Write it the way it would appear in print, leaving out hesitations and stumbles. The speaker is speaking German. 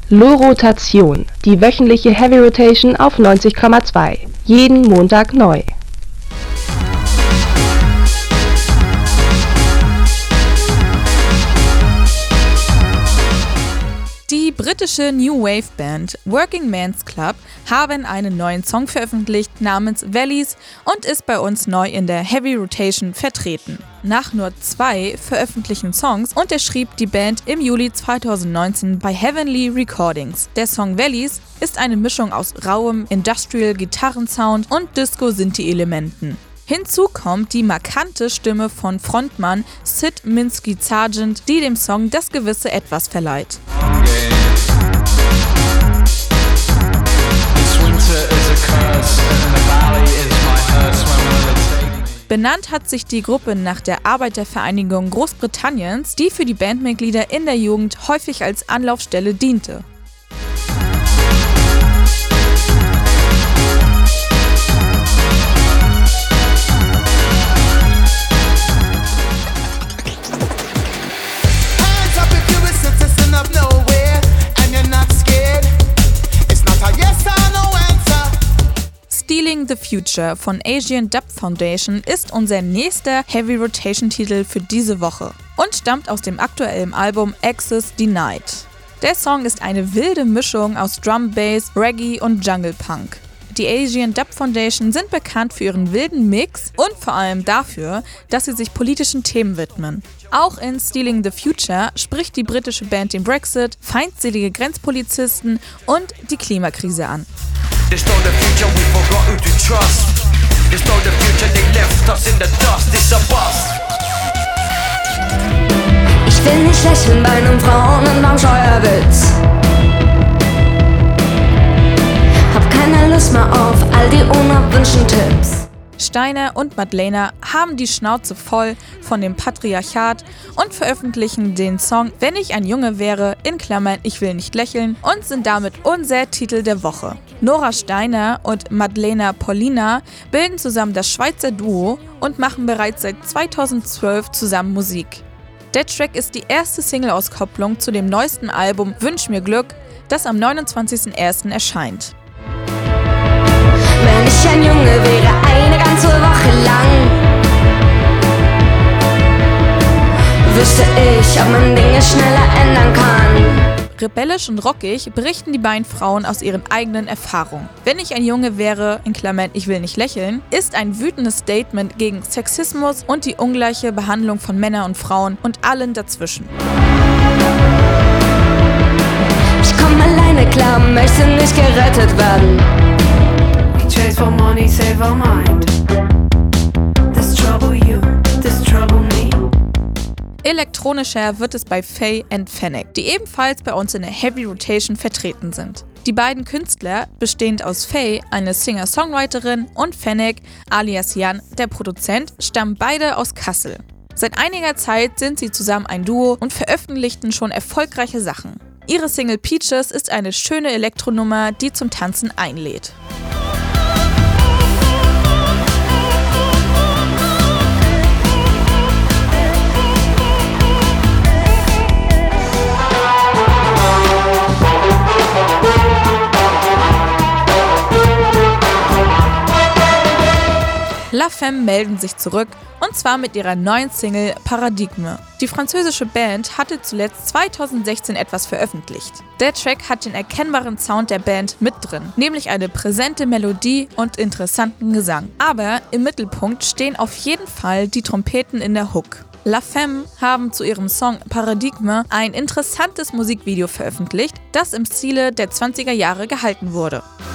Lo-Rotation, die wöchentliche Heavy Rotation auf 90,2. Jeden Montag neu. Die britische New Wave Band Working Men's Club haben einen neuen Song veröffentlicht namens Valleys und ist bei uns neu in der Heavy Rotation vertreten. Nach nur 2 veröffentlichten Songs unterschrieb die Band im Juli 2019 bei Heavenly Recordings. Der Song Valleys ist eine Mischung aus rauem Industrial-Gitarrensound und Disco-Synthi-Elementen. Hinzu kommt die markante Stimme von Frontmann Sid Minsky-Sargent, die dem Song das gewisse Etwas verleiht. Benannt hat sich die Gruppe nach der Arbeitervereinigung Großbritanniens, die für die Bandmitglieder in der Jugend häufig als Anlaufstelle diente. Stealing the Future von Asian Dub Foundation ist unser nächster Heavy Rotation Titel für diese Woche und stammt aus dem aktuellen Album Access Denied. Der Song ist eine wilde Mischung aus Drum Bass, Reggae und Jungle Punk. Die Asian Dub Foundation sind bekannt für ihren wilden Mix und vor allem dafür, dass sie sich politischen Themen widmen. Auch in Stealing the Future spricht die britische Band den Brexit, feindselige Grenzpolizisten und die Klimakrise an. There's no the future, we forgot who to trust. There's no the future, they left us in the dust. It's a bust. Ich will nicht lächeln bei einem Frauen- und beim Steuerwitz. Hab keine Lust mehr auf all die unerwünschten Tipps. Steiner und Madlena haben die Schnauze voll von dem Patriarchat und veröffentlichen den Song Wenn ich ein Junge wäre, in Klammern Ich will nicht lächeln, und sind damit unser Titel der Woche. Nora Steiner und Madlena Paulina bilden zusammen das Schweizer Duo und machen bereits seit 2012 zusammen Musik. Der Track ist die erste Single-Auskopplung zu dem neuesten Album Wünsch mir Glück, das am 29.01. erscheint. Wenn ich ein Junge wäre, eine ganze Woche lang, wüsste ich, ob man Dinge schneller ändern kann. Rebellisch und rockig berichten die beiden Frauen aus ihren eigenen Erfahrungen. Wenn ich ein Junge wäre, in Klammern Ich will nicht lächeln, ist ein wütendes Statement gegen Sexismus und die ungleiche Behandlung von Männern und Frauen und allen dazwischen. Ich komm alleine klar, möchte nicht gerettet werden. Chase for money, save our mind. This trouble you, this trouble me. Elektronischer wird es bei Faye and Fennec, die ebenfalls bei uns in der Heavy Rotation vertreten sind. Die beiden Künstler, bestehend aus Faye, eine Singer-Songwriterin, und Fennec, alias Jan, der Produzent, stammen beide aus Kassel. Seit einiger Zeit sind sie zusammen ein Duo und veröffentlichten schon erfolgreiche Sachen. Ihre Single Peaches ist eine schöne Elektronummer, die zum Tanzen einlädt. La Femme melden sich zurück, und zwar mit ihrer neuen Single Paradigme. Die französische Band hatte zuletzt 2016 etwas veröffentlicht. Der Track hat den erkennbaren Sound der Band mit drin, nämlich eine präsente Melodie und interessanten Gesang. Aber im Mittelpunkt stehen auf jeden Fall die Trompeten in der Hook. La Femme haben zu ihrem Song Paradigme ein interessantes Musikvideo veröffentlicht, das im Stile der 20er Jahre gehalten wurde.